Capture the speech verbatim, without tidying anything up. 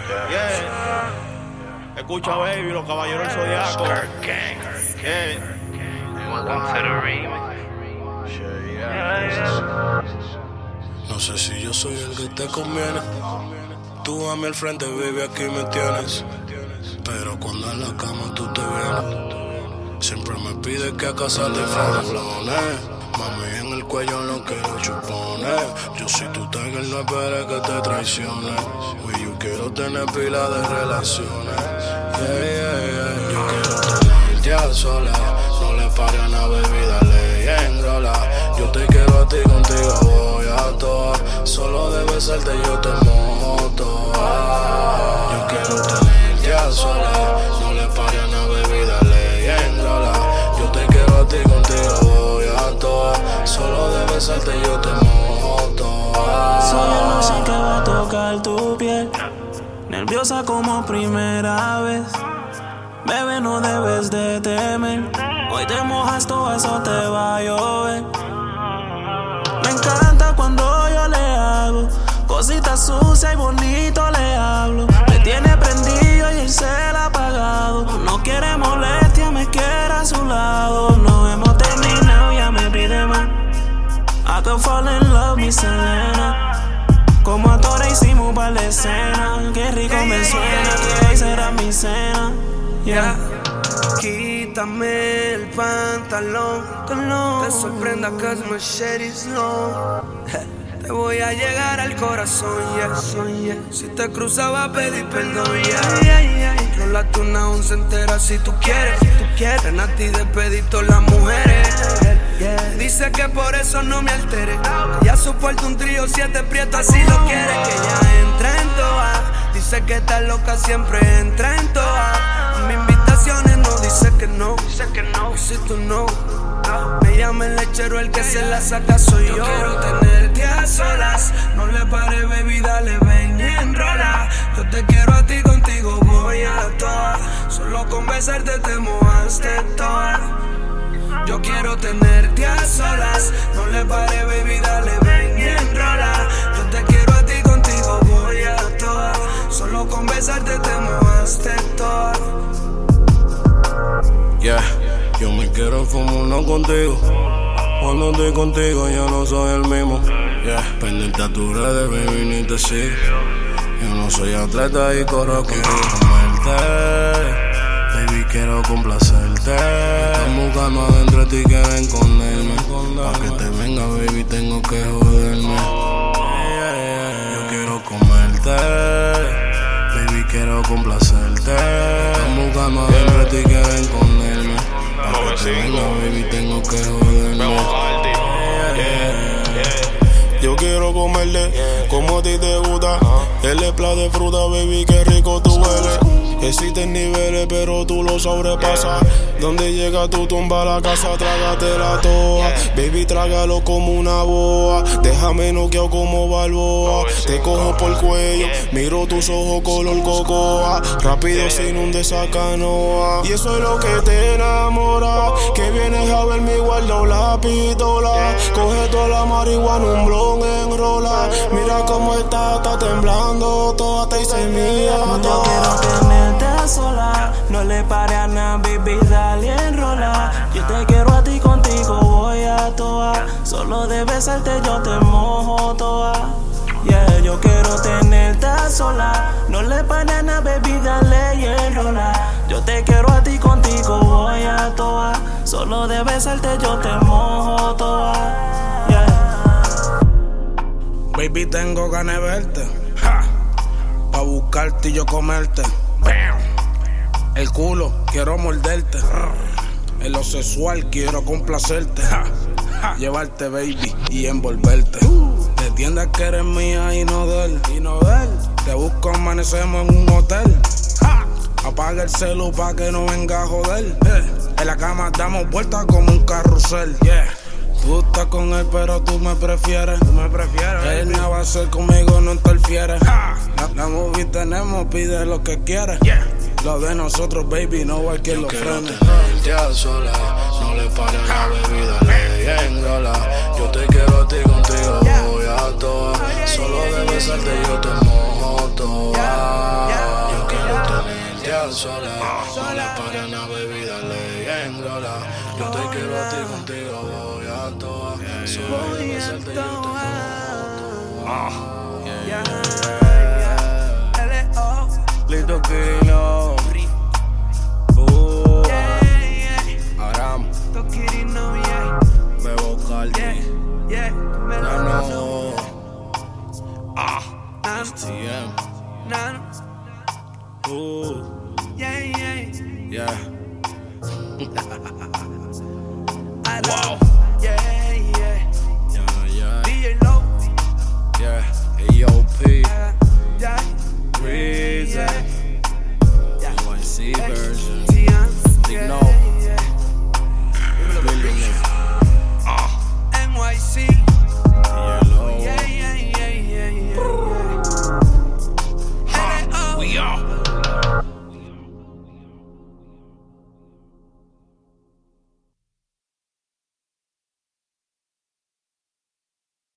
Yeah. Escucha, baby, los caballeros del Zodiaco. Yeah. Welcome to the remix. No sé si yo soy el que te conviene. Tú a mí al frente, baby, aquí me tienes. Pero cuando en la cama tú te vienes, siempre me pides que a casa te flones. Mami, en el cuello no quiero chupones. Yo si tú tiger no esperes que te traicione. Uy, yo quiero tener pila de relaciones. Yeah, yeah, yeah. Yo quiero tenerte a sola. No le pare a una bebida, dale en rola. Yo te quiero a ti, contigo voy a toa. Solo de besarte yo te mojo toa. Yo quiero tenerte a sola. No le pare a una bebida, dale en rola. Yo te quiero a ti, contigo voy a toa. Solo de besarte yo te mojo toa. Soy la noche que va a tocar tu piel, nerviosa como primera vez. Bebé, no debes de temer. Hoy te mojas, todo eso te va a llover. Me encanta cuando yo le hago cositas sucias y bonito le hablo. Me tiene prendido y el cel apagado. No quiere molestia, me quiere a su lado. No hemos terminado, ya me pide más. I could fall in love, mi Selena. Como actores hicimos para la escena. Qué rico me suena, que hoy será mi cena. Yeah. Quítame el pantalón, no te sorprenda cause my shit is long. Te voy a llegar al corazón, yeah, yeah. Si te cruzaba a pedir perdón, yeah, yeah, yeah. Rólate una once entera si tú quieres, si tú quieres. Ven a ti de pedir todas las mujeres, yeah. Dice que por eso no me altere. Ya soporto un trío, siete prietos, así lo quiere. Que ya entra en toa. Dice que está loca, siempre entra en toa. Mis invitaciones no dice que no, dice que no, si tú no. Me llama el lechero, el que se la saca soy yo. Yo quiero tenerte a solas. No le pare, baby, dale, ven y enrola. Yo te quiero a ti, contigo voy a toa. Solo con besarte te mojaste toda. Yo quiero tenerte a solas. No le pare, baby, dale, ven y enrola. Yo te quiero a ti, contigo voy a toa. Solo con besarte te mojaste toda. Yeah, yo me quiero fumar uno contigo. Cuando estoy contigo yo no soy el mismo. Yeah, pendiente a tus redes, baby, ni te sigo. Yo no soy atleta y corro, quiero comerte. Baby, quiero complacerte. Están buscando adentro de ti, quieren esconderme. Pa' que te venga, baby, tengo que joderme. Yo quiero comerte. Baby, quiero complacerte. Están buscando adentro de ti, quieren esconderme. Pa' que te venga, baby, tengo que joderme. Yo quiero comerle como a ti te gusta. El plat de fruta, baby, qué rico tú hueles. Existen niveles, pero tú lo sobrepasas. Donde llega tu tumba a la casa, trágatela toda. Baby, trágalo como una boa. Déjame noqueado como Balboa. Te cojo por el cuello, miro tus ojos color cocoa. Rápido se inunde esa canoa. Y eso es lo que te enamora. Que vienes a verme y guardo la pistola. Coge toda la marihuana, un blon enrola. Mira cómo está, está temblando. Toda te hice mía. Yo quiero tenerte a sola. No le pare a nada, baby, dale enrola. Yo te quiero a ti, contigo voy a toa. Solo de besarte yo te mojo toa. Yeah, yo quiero tenerte a sola. No le pare a nada, baby, dale enrola. Yo te quiero a ti, contigo voy a toa. Solo de besarte yo te mojo toa. Yeah. Baby, tengo ganas de verte, ja. Pa' buscarte y yo comerte. Bam. El culo, quiero morderte. En lo sexual quiero complacerte. Ja. Ja. Llevarte, baby, y envolverte. Te entiendes que eres mía y no de él. Y no de él. Te busco, amanecemos en un hotel. Ja. Apaga el celu pa' que no venga a joder. Eh. En la cama damos vueltas como un carrusel. Yeah. Tú estás con él, pero tú me prefieres. Tú me prefieres. Él no va a ser conmigo, no interfieres. La, la movie tenemos, pide lo que quieres. Yeah. Lo de nosotros, baby, no hay quien lo frene. Yo quiero tenerte a sola. No le pare a la bebida, le enrola. Yo te quiero a ti, contigo voy a toa. Solo de besarte yo te mojo toa. te quiero a ti, contigo voy a toa. Solo Voy quiero a besarte y yo te como toa. Ah, Yeah, yeah, yeah. L O. Lito Quirino. Uh, Yeah, yeah. Aram, Toquirino, yeah. Bebo Caldi. Yeah, yeah. Melano. Nano. Ah, Nano. T M. Nano. Uh, Yeah, yeah. yeah.